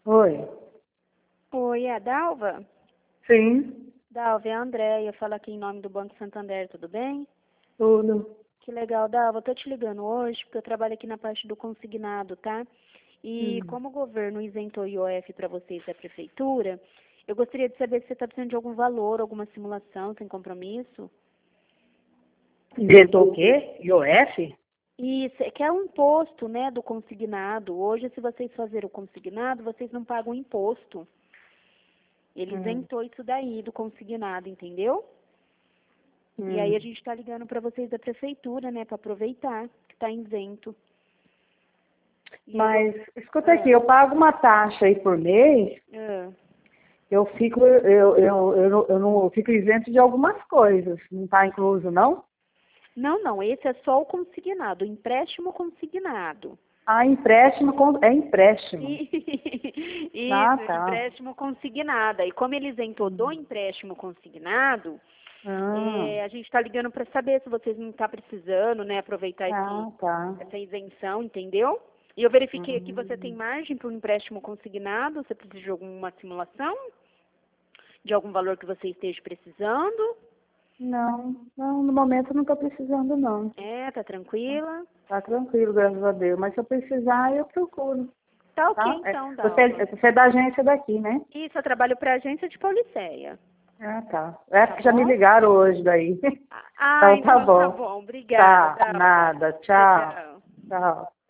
Oi. Oi, é a Dalva? Sim, Dalva, é a Andréia, fala aqui em nome do Banco Santander, tudo bem? tudo. Que legal, Dalva, eu tô te ligando hoje porque eu trabalho aqui na parte do consignado, tá? E Hum. como o governo isentou o IOF para vocês da prefeitura, eu gostaria de saber se você está precisando de algum valor, alguma simulação, sem compromisso. Inventou o quê? IOF? Isso, é que é um imposto, né, do consignado. Hoje, se vocês fazerem o consignado, vocês não pagam imposto. Ele Hum. isentou isso daí do consignado, entendeu? E aí a Hum. gente está ligando para vocês da prefeitura, né, para aproveitar que está isento. E aí Mas, escuta aqui, ah, eu pago uma taxa aí por mês, ah. eu fico isento de algumas coisas. Não está incluso, não? Não, esse é só o consignado, o empréstimo consignado. Ah, empréstimo, é empréstimo. Ah, Isso, tá. empréstimo consignado. E como ele isentou do empréstimo consignado, Ah, a gente está ligando para saber se vocês não estão precisando, né, aproveitar tá. essa isenção, entendeu? E eu verifiquei aqui, você tem Hum. margem para um empréstimo consignado, você precisa de alguma simulação? De algum valor que você esteja precisando? Não, no momento eu não estou precisando, não. É, tá tranquila? Tá tranquilo, graças a Deus. Mas se eu precisar, eu procuro. Tá ok Tá? então, Dalva. Você é da agência daqui, né? Isso, eu trabalho para a agência de Pauliceia. Ah, tá. É Tá porque já me bom? ligaram hoje daí. Ah, Então tá então tá bom. bom. Obrigada, Tá, Dalva. nada. Tchau, Tchau. tchau. Tchau.